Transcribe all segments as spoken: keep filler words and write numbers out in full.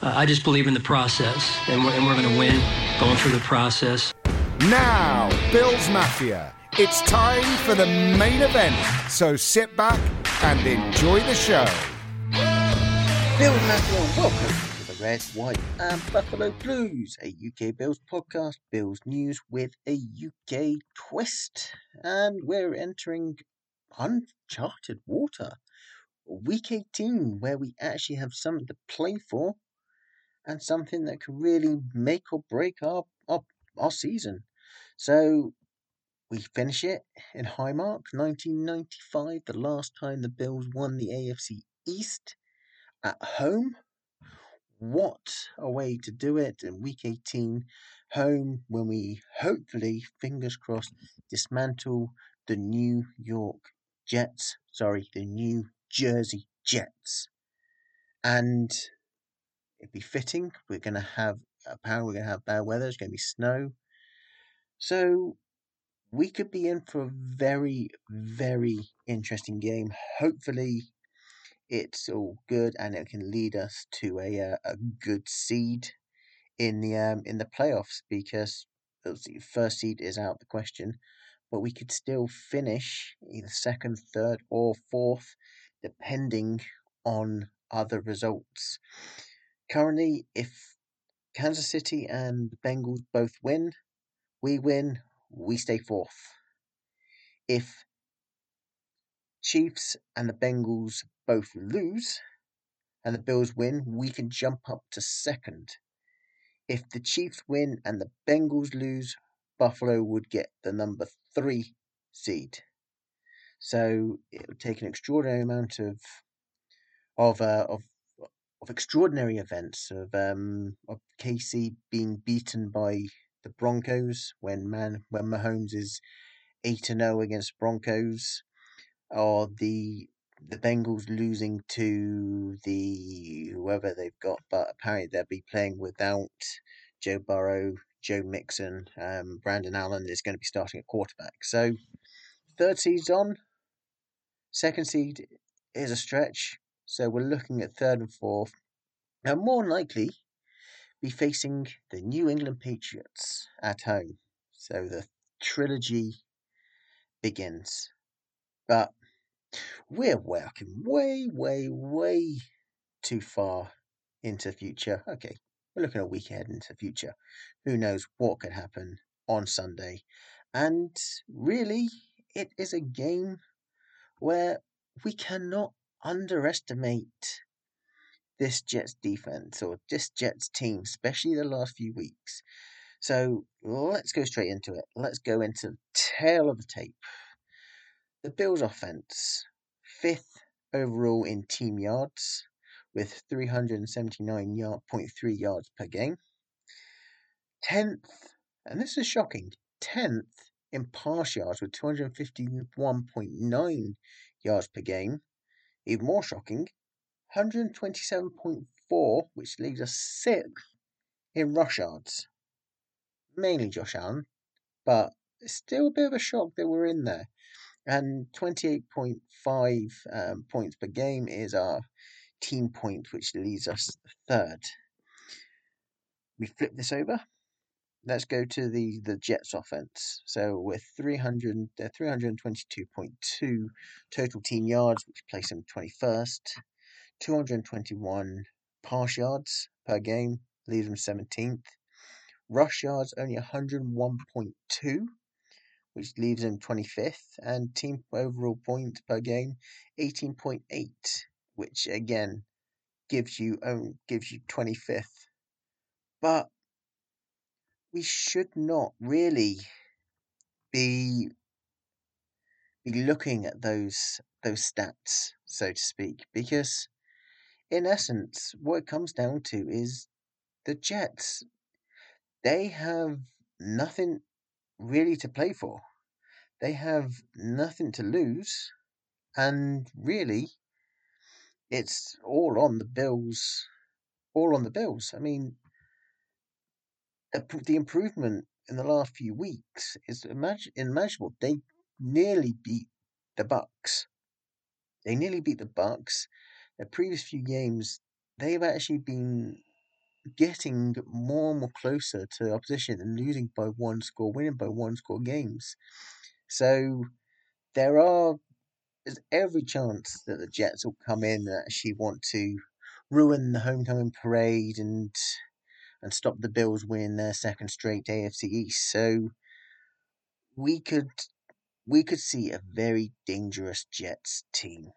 Uh, I just believe in the process, and we're, and we're going to win going through the process. Now, Bills Mafia, it's time for the main event. So sit back and enjoy the show. Bills Mafia, welcome to the Red, White and Buffalo Blues, a U K Bills podcast, Bills news with a U K twist. And we're entering uncharted water. Week eighteen, where we actually have something to play for and something that could really make or break our, our, our season. So we finish it in Highmark, nineteen ninety-five, the last time the Bills won the A F C East at home. What a way to do it in week eighteen, home, when we hopefully, fingers crossed, dismantle the New York Jets. Sorry, the New Jersey Jets. And it'd be fitting. We're going to have, apparently, we're going to have bad weather. It's going to be snow. So we could be in for a very, very interesting game. Hopefully, it's all good and it can lead us to a uh, a good seed in the um in the playoffs, because the first seed is out of the question, but we could still finish either second, third, or fourth, depending on other results. Currently, if Kansas City and the Bengals both win, we win, we stay fourth. If Chiefs and the Bengals both lose and the Bills win, we can jump up to second. If the Chiefs win and the Bengals lose, Buffalo would get the number three seed. So it would take an extraordinary amount of of uh, of of extraordinary events of um of K C being beaten by the Broncos when man when Mahomes is eight and zero against Broncos, or the the Bengals losing to the whoever they've got, but apparently they'll be playing without Joe Burrow, Joe Mixon, um, Brandon Allen is going to be starting at quarterback. So third seed's on, second seed is a stretch. So we're looking at third and fourth, and more likely be facing the New England Patriots at home. So the trilogy begins. But we're working way, way, way too far into the future. Okay, we're looking a week ahead into the future. Who knows what could happen on Sunday? And really, it is a game where we cannot underestimate this Jets defense or this Jets team, especially the last few weeks. So let's go straight into it. Let's go into the tail of the tape. The Bills offense, fifth overall in team yards, with three hundred seventy-nine point three yards per game. tenth, and this is shocking, tenth in pass yards with two hundred fifty-one point nine yards per game. Even more shocking, one hundred twenty-seven point four, which leaves us sixth in rush yards. Mainly Josh Allen, but it's still a bit of a shock that we're in there. And twenty-eight point five um, points per game is our team point, which leaves us third. We flip this over. Let's go to the, the Jets offense. So with three hundred, uh, three hundred twenty-two point two total team yards, which place them twenty-first. two hundred twenty-one pass yards per game, leaves them seventeenth. Rush yards only one hundred one point two, which leaves them twenty-fifth. And team overall points per game, eighteen point eight, which again gives you um, gives you twenty-fifth. But we should not really be be looking at those those stats, so to speak, because in essence, what it comes down to is the Jets. They have nothing really to play for. They have nothing to lose, and really, it's all on the Bills. All on the Bills. I mean, the, the improvement in the last few weeks is imagine, unimaginable. They nearly beat the Bucks. They nearly beat the Bucks. The previous few games, they've actually been getting more and more closer to opposition and losing by one score, winning by one score games. So there are there's every chance that the Jets will come in and actually want to ruin the homecoming parade and and stop the Bills winning their second straight A F C East. So we could we could see a very dangerous Jets team.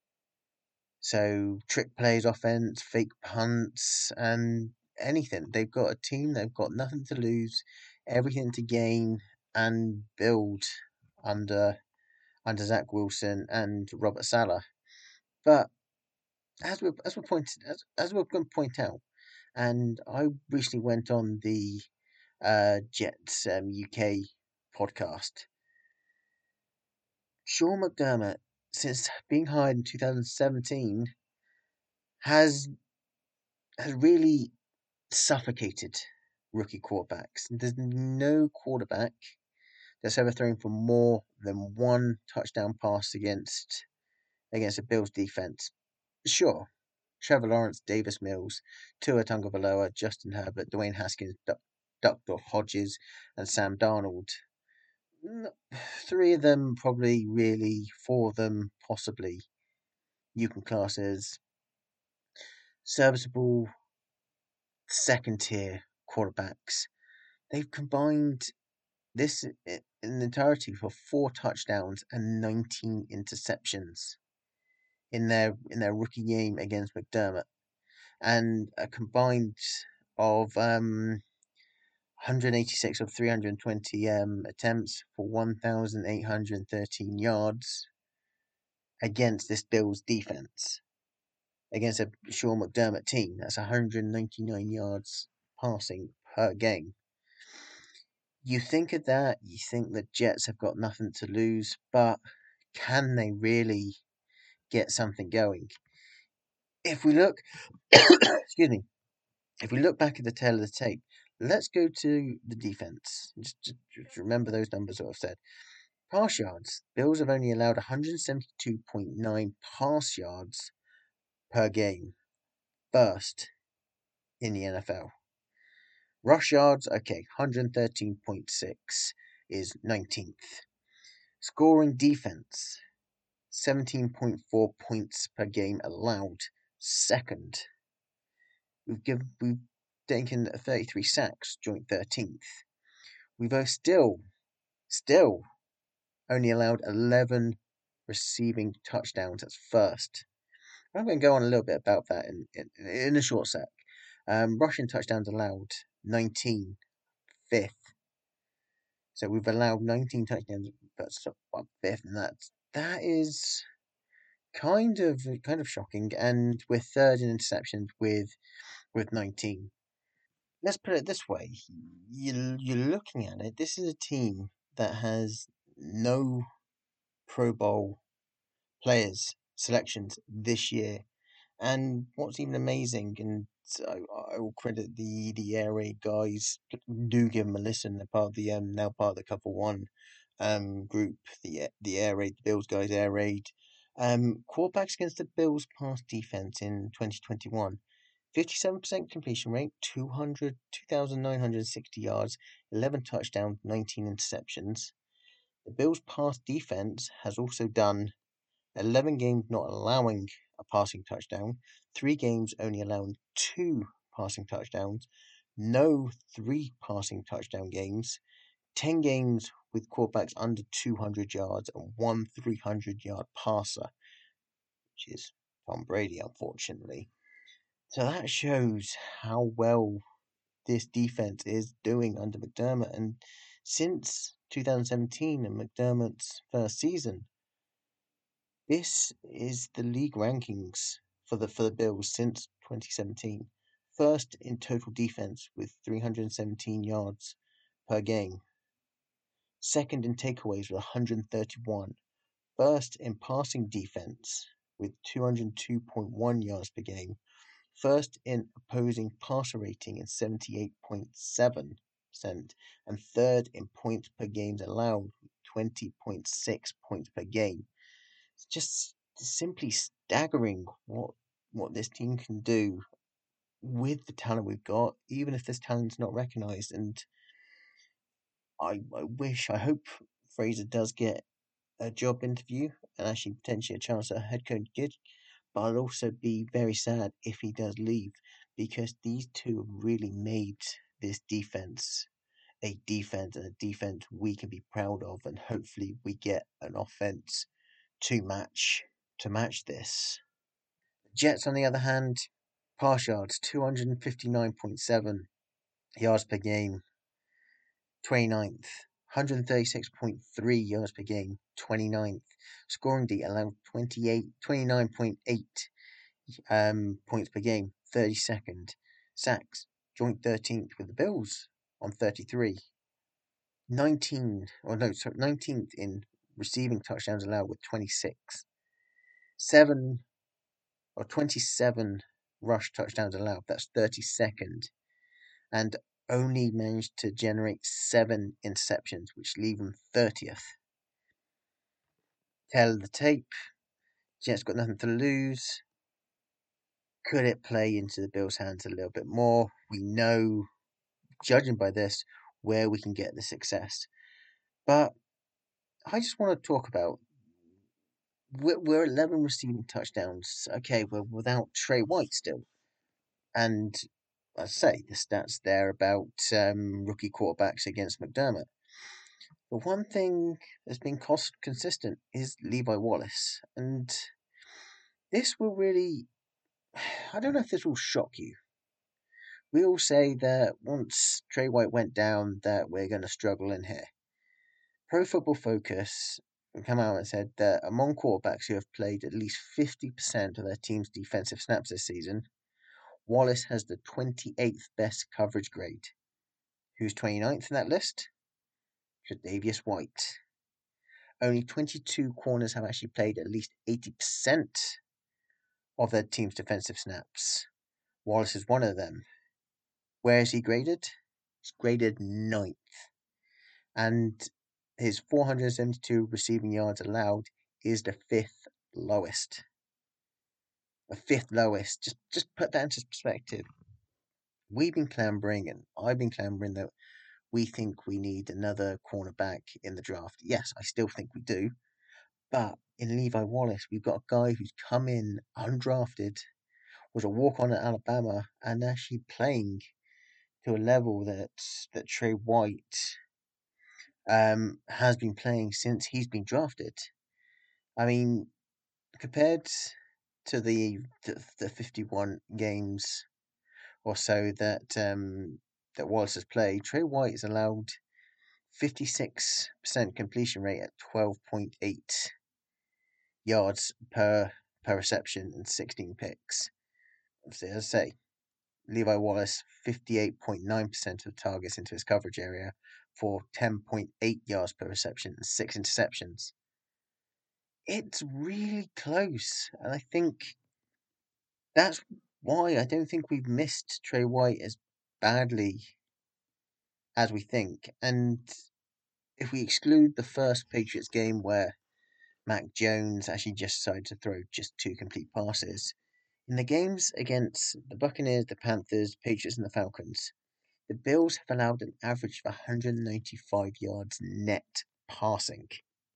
So trick plays, offense, fake punts, and anything. They've got a team. They've got nothing to lose, everything to gain, and build under under Zach Wilson and Robert Saleh. But as we as we pointed as as we're going to point out, and I recently went on the uh, Jets um, U K podcast. Sean McDermott, since being hired in two thousand seventeen, has has really suffocated rookie quarterbacks. There's no quarterback that's ever thrown for more than one touchdown pass against against a Bills defense. Sure, Trevor Lawrence, Davis Mills, Tua Tagovailoa, Justin Herbert, Dwayne Haskins, Duck, Duckdorf Hodges, and Sam Darnold. Three of them probably, really, four of them possibly, you can class as serviceable second tier quarterbacks. They've combined this in entirety for four touchdowns and nineteen interceptions in their in their rookie game against McDermott, and a combined of um, one hundred eighty-six of three hundred twenty um, attempts for one thousand eight hundred thirteen yards against this Bills defense, against a Sean McDermott team. That's one hundred ninety-nine yards passing per game. You think of that, you think the Jets have got nothing to lose, but can they really get something going? If we look, excuse me, if we look back at the tail of the tape, let's go to the defense. Just, just, just remember those numbers that I've said. Pass yards. Bills have only allowed one hundred seventy-two point nine pass yards per game, first in the N F L. Rush yards, okay, one hundred thirteen point six is nineteenth. Scoring defense, seventeen point four points per game allowed, second. We've given we've taken thirty-three sacks, joint thirteenth. We've still, still only allowed eleven receiving touchdowns. That's first. I'm going to go on a little bit about that in in, in a short sec. Um, rushing touchdowns allowed, nineteen, fifth. So we've allowed nineteen touchdowns, that's fifth, and that's that is kind of kind of shocking. And we're third in interceptions with with nineteen. Let's put it this way: you you're looking at it. This is a team that has no Pro Bowl players selections this year. And what's even amazing, and I, I will credit the the air raid guys. Do give them a listen. They're part of the um now part of the Couple One um group. The the air raid, the Bills guys air raid. Um, quarterbacks against the Bills pass defense in twenty twenty-one. fifty-seven percent completion rate, two hundred two thousand nine hundred sixty yards, eleven touchdowns, nineteen interceptions. The Bills' pass defense has also done eleven games not allowing a passing touchdown, three games only allowing two passing touchdowns, no three passing touchdown games, ten games with quarterbacks under two hundred yards, and one three hundred yard passer, which is Tom Brady, unfortunately. So that shows how well this defense is doing under McDermott. And since two thousand seventeen and McDermott's first season, this is the league rankings for the for the Bills since twenty seventeen. First in total defense with three hundred seventeen yards per game. Second in takeaways with one hundred thirty-one. First in passing defense with two hundred two point one yards per game. First in opposing passer rating in seventy-eight point seven percent. And third in points per games allowed, twenty point six points per game. It's just simply staggering what what this team can do with the talent we've got, even if this talent's not recognised, and I, I wish, I hope Fraser does get a job interview and actually potentially a chance at a head coach gig. But I'd also be very sad if he does leave, because these two have really made this defense a defense and a defense we can be proud of, and hopefully we get an offense to match to match this. Jets, on the other hand, pass yards two hundred fifty-nine point seven yards per game, twenty-ninth. one hundred thirty-six point three yards per game, twenty-ninth. Scoring D allowed twenty-eight, twenty-nine point eight um, points per game, thirty-second. Sacks, joint thirteenth with the Bills on thirty-three. nineteen, or no, sorry, nineteenth in receiving touchdowns allowed with twenty-six. seven or twenty-seven rush touchdowns allowed, that's thirty-second. And only managed to generate seven interceptions, which leave them thirtieth. Tail of the tape, Jets got nothing to lose. Could it play into the Bills' hands a little bit more? We know, judging by this, where we can get the success. But I just want to talk about, we're, we're eleven receiving touchdowns. Okay, we're without Trey White still. And I say, the stats there about um, rookie quarterbacks against McDermott. But one thing that's been cost consistent is Levi Wallace. And this will really, I don't know if this will shock you. We all say that once Trey White went down, that we're going to struggle in here. Pro Football Focus come out and said that among quarterbacks who have played at least fifty percent of their team's defensive snaps this season, Wallace has the twenty-eighth best coverage grade. Who's twenty-ninth in that list? Tre'Davious White. Only twenty-two corners have actually played at least eighty percent of their team's defensive snaps. Wallace is one of them. Where is he graded? He's graded ninth. And his four hundred seventy-two receiving yards allowed is the fifth lowest. The fifth lowest. Just just put that into perspective. We've been clambering, and I've been clambering, that we think we need another cornerback in the draft. Yes, I still think we do. But in Levi Wallace, we've got a guy who's come in undrafted, was a walk-on at Alabama, and actually playing to a level that that Trey White um, has been playing since he's been drafted. I mean, compared to the the, the fifty-one games or so that um, that Wallace has played, Trey White is allowed fifty-six percent completion rate at twelve point eight yards per per reception and sixteen picks. As I say, Levi Wallace, fifty-eight point nine percent of targets into his coverage area for ten point eight yards per reception and six interceptions. It's really close, and I think that's why I don't think we've missed Trey White as badly as we think. And if we exclude the first Patriots game where Mac Jones actually just decided to throw just two complete passes, in the games against the Buccaneers, the Panthers, Patriots, and the Falcons, the Bills have allowed an average of one hundred ninety-five yards net passing.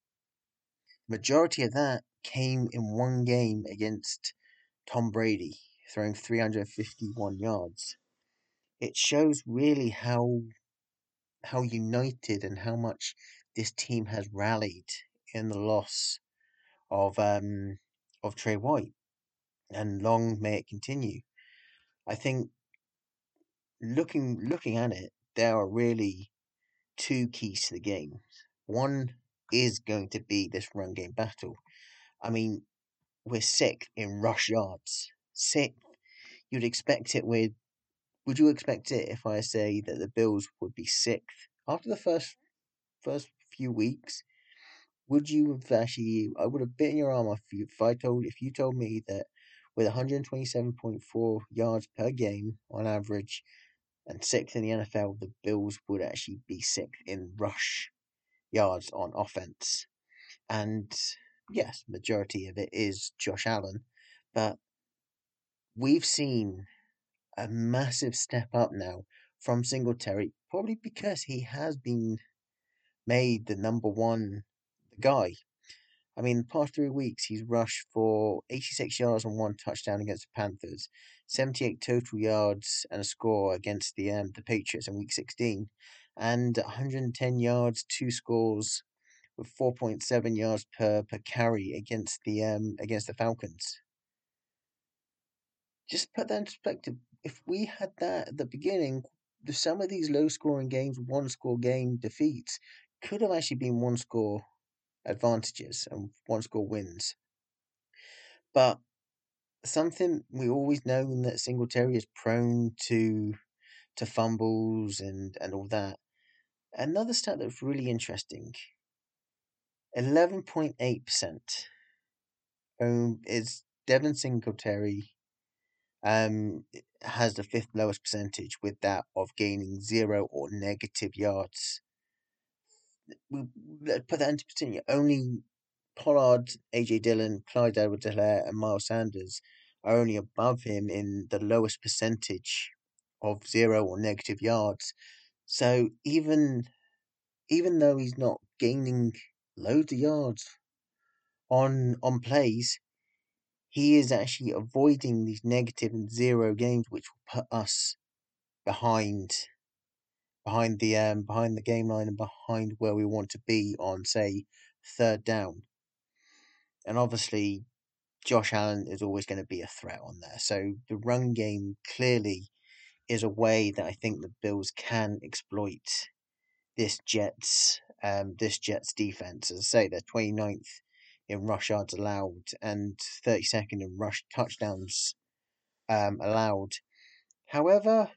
The majority of that came in one game against Tom Brady, throwing three hundred fifty-one yards. It shows really how how united and how much this team has rallied in the loss of um of Trey White, and long may it continue. I think looking looking at it, there are really two keys to the game. One is going to be this run game battle. I mean, we're sixth in rush yards. Sixth. You'd expect it with. Would you expect it if I say that the Bills would be sixth after the first first few weeks? Would you have actually? I would have bitten your arm off if, you, if I told if you told me that with one hundred twenty-seven point four yards per game on average, and sixth in the N F L, the Bills would actually be sixth in rush yards on offense. And yes, majority of it is Josh Allen, but we've seen a massive step up now from Singletary, probably because he has been made the number one guy. I mean, the past three weeks he's rushed for eighty-six yards and one touchdown against the Panthers, seventy-eight total yards and a score against the um, the Patriots in Week sixteen, and one hundred ten yards, two scores with four point seven yards per per carry against the um against the Falcons. Just put that in perspective. If we had that at the beginning, the, some of these low scoring games, one score game defeats, could have actually been one score advantages and one score wins. But something we always know that Singletary is prone to to fumbles and, and all that. Another stat that's really interesting, eleven point eight percent um, is Devin Singletary um, has the fifth lowest percentage, with that of gaining zero or negative yards. We, let's put that into perspective. Only Pollard, A J Dillon, Clyde Edwards-Helaire, and Miles Sanders are only above him in the lowest percentage of zero or negative yards. So even even though he's not gaining loads of yards on on plays, he is actually avoiding these negative and zero games, which will put us behind behind the um behind the game line and behind where we want to be on, say, third down. And obviously Josh Allen is always going to be a threat on there. So the run game clearly is a way that I think the Bills can exploit this Jets um this Jets defense. As I say, they're twenty-ninth in rush yards allowed and thirty-second in rush touchdowns um allowed. However,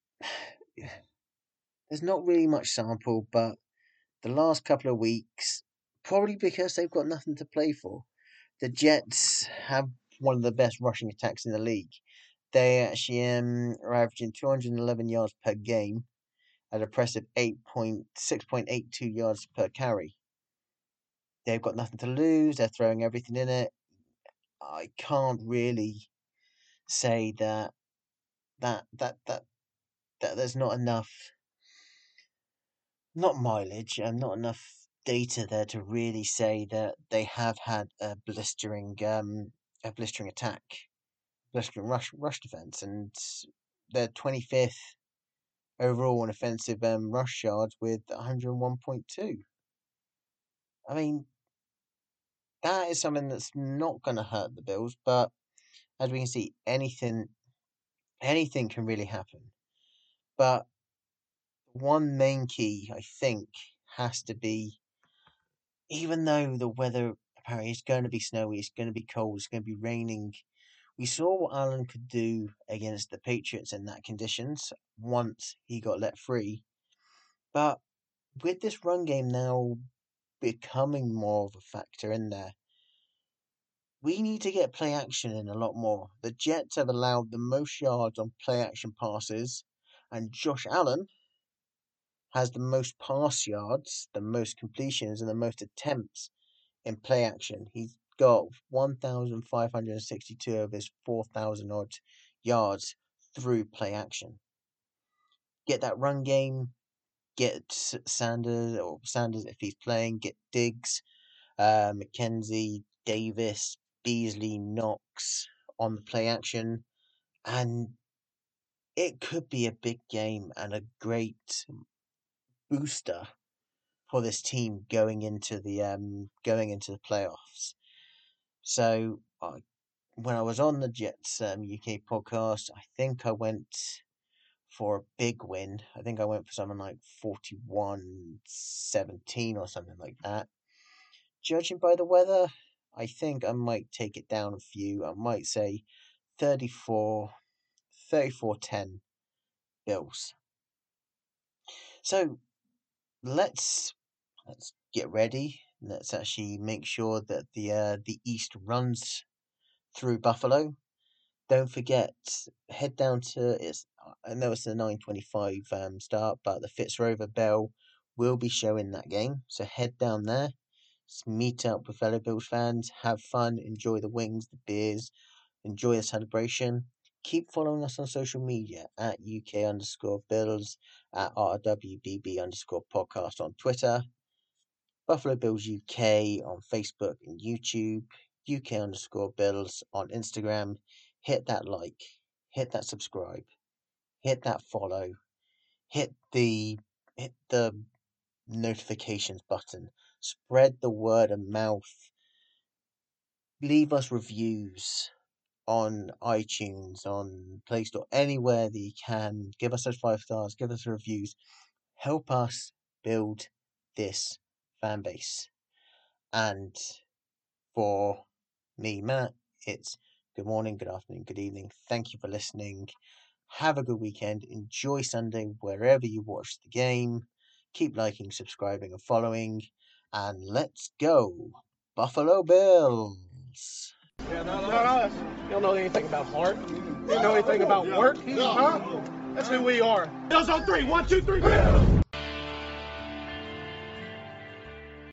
there's not really much sample, but the last couple of weeks, probably because they've got nothing to play for, the Jets have one of the best rushing attacks in the league. They actually um, are averaging two hundred eleven yards per game at a impressive eight point six point eight two yards per carry. They've got nothing to lose. They're throwing everything in it. I can't really say that that that that, that there's not enough, not mileage and not enough data there to really say that they have had a blistering um a blistering attack, blistering rush rush defense, and they're twenty-fifth overall in offensive um, rush yards with one hundred one point two. I mean, that is something that's not going to hurt the Bills, but as we can see, anything anything can really happen. But one main key, I think, has to be, even though the weather apparently is going to be snowy, it's going to be cold, it's going to be raining, we saw what Allen could do against the Patriots in that conditions once he got let free. But with this run game now becoming more of a factor in there, we need to get play action in a lot more. The Jets have allowed the most yards on play action passes, and Josh Allen has the most pass yards, the most completions, and the most attempts in play action. He's got one thousand five hundred sixty-two of his four thousand odd yards through play action. Get that run game, get Sanders, or Sanders if he's playing, get Diggs, uh, McKenzie, Davis, Beasley, Knox on the play action, and it could be a big game and a great booster for this team going into the um going into the playoffs. So uh, when I was on the Jets um, U K podcast, I think I went for a big win. I think I went for something like forty-one seventeen or something like that. Judging by the weather, I think I might take it down a few. I might say thirty-four, thirty-four ten Bills. So let's let's get ready. Let's actually make sure that the uh, the East runs through Buffalo. Don't forget, head down to it's. I know it's a nine twenty-five um, start, but the Fitzrover Bell will be showing that game. So head down there, meet up with fellow Bills fans, have fun, enjoy the wings, the beers, enjoy the celebration, Keep following us on social media at U K underscore Bills, at R W B B underscore podcast on Twitter, Buffalo Bills U K on Facebook and YouTube, U K underscore Bills on Instagram. Hit that like, hit that subscribe, hit that follow, hit the hit the notifications button, spread the word of mouth, leave us reviews on iTunes, on Play Store, anywhere that you can. Give us those five stars, give us reviews, help us build this fan base. And for me, Matt, it's good morning, good afternoon, good evening. Thank you for listening. Have a good weekend. Enjoy Sunday wherever you watch the game. Keep liking, subscribing, and following. And let's go, Buffalo Bills! Yeah, not us. You don't know anything about heart. You don't know anything about work. Huh? That's who we are. Bills on three. One, two, three.